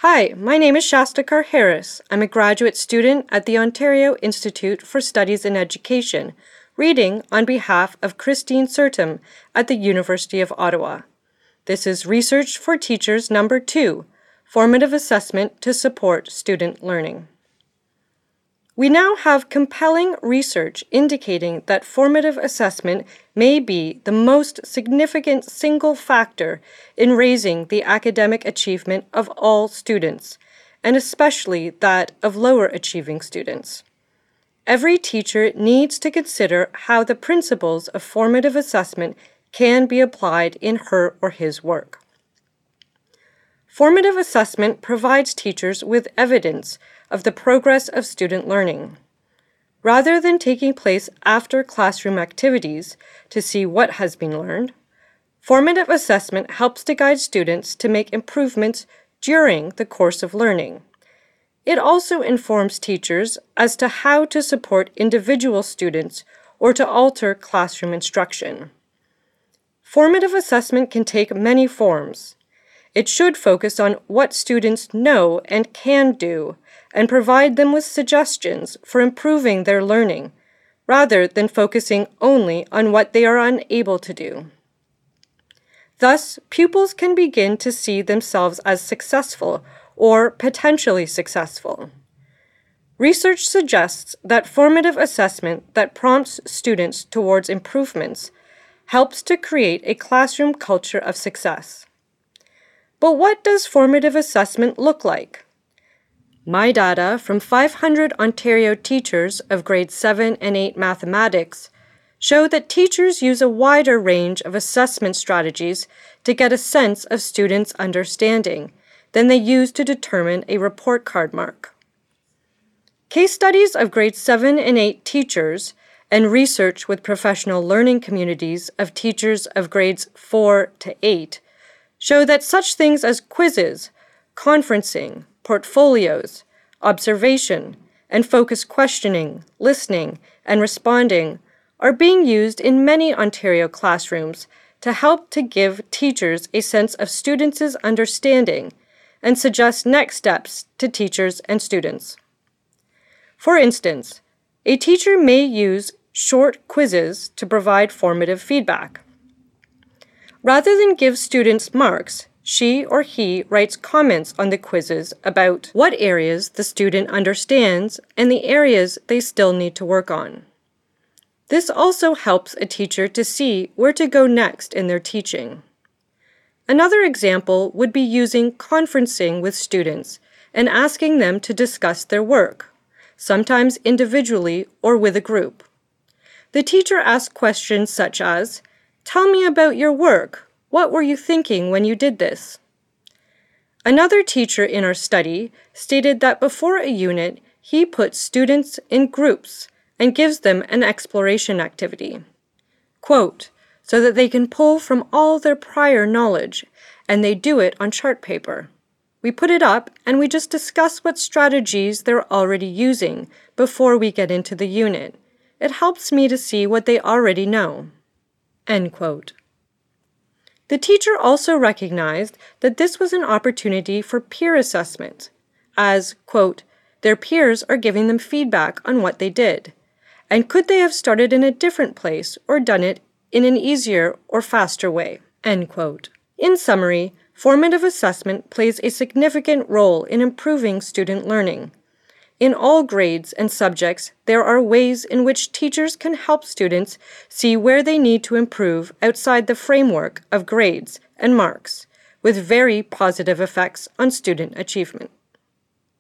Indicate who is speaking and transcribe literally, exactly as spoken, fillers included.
Speaker 1: Hi, my name is Shasta Carr-Harris. I'm a graduate student at the Ontario Institute for Studies in Education, reading on behalf of Christine Sertum at the University of Ottawa. This is Research for Teachers number two, Formative Assessment to Support Student Learning. We now have compelling research indicating that formative assessment may be the most significant single factor in raising the academic achievement of all students, and especially that of lower achieving students. Every teacher needs to consider how the principles of formative assessment can be applied in her or his work. Formative assessment provides teachers with evidence of the progress of student learning. Rather than taking place after classroom activities to see what has been learned, formative assessment helps to guide students to make improvements during the course of learning. It also informs teachers as to how to support individual students or to alter classroom instruction. Formative assessment can take many forms. It should focus on what students know and can do and provide them with suggestions for improving their learning, rather than focusing only on what they are unable to do. Thus, pupils can begin to see themselves as successful or potentially successful. Research suggests that formative assessment that prompts students towards improvements helps to create a classroom culture of success. But what does formative assessment look like? My data from five hundred Ontario teachers of grades seven and eight mathematics show that teachers use a wider range of assessment strategies to get a sense of students' understanding than they use to determine a report card mark. Case studies of grade seven and eight teachers and research with professional learning communities of teachers of grades four to eight show that such things as quizzes, conferencing, portfolios, observation, and focused questioning, listening, and responding are being used in many Ontario classrooms to help to give teachers a sense of students' understanding and suggest next steps to teachers and students. For instance, a teacher may use short quizzes to provide formative feedback. Rather than give students marks, she or he writes comments on the quizzes about what areas the student understands and the areas they still need to work on. This also helps a teacher to see where to go next in their teaching. Another example would be using conferencing with students and asking them to discuss their work, sometimes individually or with a group. The teacher asks questions such as, "Tell me about your work. What were you thinking when you did this?" Another teacher in our study stated that before a unit, he puts students in groups and gives them an exploration activity. Quote, so that they can pull from all their prior knowledge, and they do it on chart paper. We put it up and we just discuss what strategies they're already using before we get into the unit. It helps me to see what they already know. End quote. The teacher also recognized that this was an opportunity for peer assessment, as, quote, their peers are giving them feedback on what they did, and could they have started in a different place or done it in an easier or faster way, end quote. In summary, formative assessment plays a significant role in improving student learning. In all grades and subjects, there are ways in which teachers can help students see where they need to improve outside the framework of grades and marks, with very positive effects on student achievement.